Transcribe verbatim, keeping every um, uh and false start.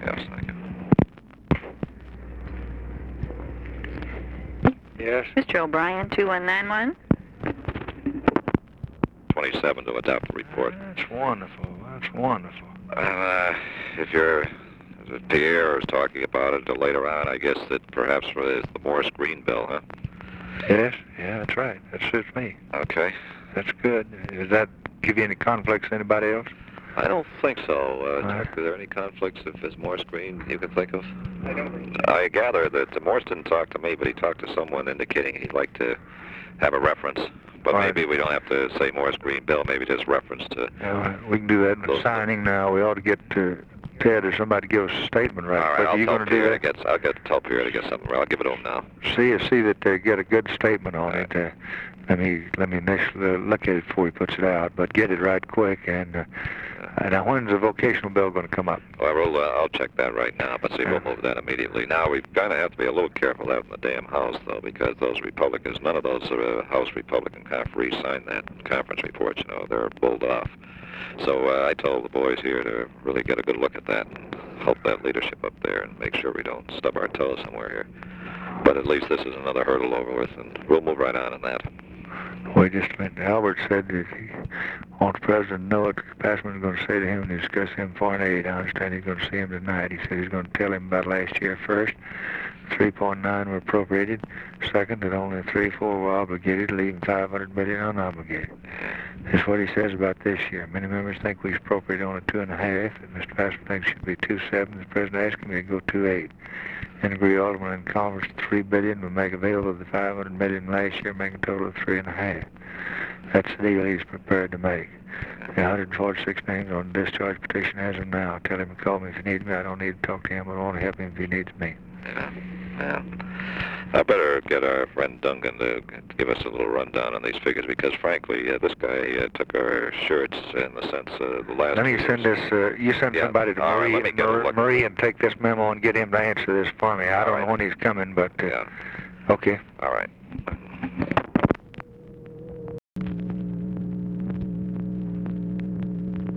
Yes, thank you. Yes. Mister O'Brien, two one nine one. twenty-seven to adopt the report. That's wonderful. That's wonderful. Uh, if you're, if Pierre is talking about it later on, I guess that perhaps it's the Morse Green bill, huh? Yes. Yeah, that's right. That suits me. Okay. That's good. Does that give you any conflicts to anybody else? I don't think so. Uh, All right. Chuck, are there any conflicts if it's Morse Green you can think of? I don't. I gather that Morse didn't talk to me, but he talked to someone indicating he'd like to have a reference. But All maybe right. we don't have to say Morse Green bill. Maybe just reference to. Yeah, we can do that in the Those- signing now. We ought to get to Ted or somebody to give us a statement right All right, quick. I'll Are you tell going to do Pierre to that? get. I'll get tell Pierre to get something. I'll give it to him now. See, see that they get a good statement on All it. Uh, let me let me initially look at it before he puts it out, but get it right quick. And uh, uh, now, when's the vocational bill going to come up? Well, we'll, uh, I'll check that right now, but see, we'll move that immediately. Now, we kind of have to be a little careful out in the damn House, though, because those Republicans, none of those uh, House Republican conferees signed that conference report, you know. They're pulled off. So uh, I told the boys here to really get a good look at that and help that leadership up there and make sure we don't stub our toes somewhere here. But at least this is another hurdle over with, and we'll move right on in that. Well, just a minute. Albert said that he wants the president to know what Passman's going to say to him and discuss him foreign aid. I understand he's going to see him tonight. He said he's going to tell him about last year first. three point nine were appropriated. Second, that only three four were obligated, leaving five hundred million unobligated. That's what he says about this year. Many members think we should appropriate only two and a half, and Mister Passman thinks it should be two seven. The president asked me to go two eight. And agree Alderman and Congress three billion will make available the five hundred million last year, making a total of three and a half. That's the deal he's prepared to make. The one hundred forty-six names on the discharge petition as of now. Tell him to call me if he needs me. I don't need to talk to him, but I want to help him if he needs me. Yeah, yeah. I better get our friend Duncan to give us a little rundown on these figures because, frankly, uh, this guy uh, took our shirts in the sense of the last. Let me send this. Uh, you send Yeah. somebody to All right, Marie, let me get a Marie, look. Marie and take this memo and get him to answer this for me. I All don't right. know when he's coming, but uh, Yeah. okay. All right.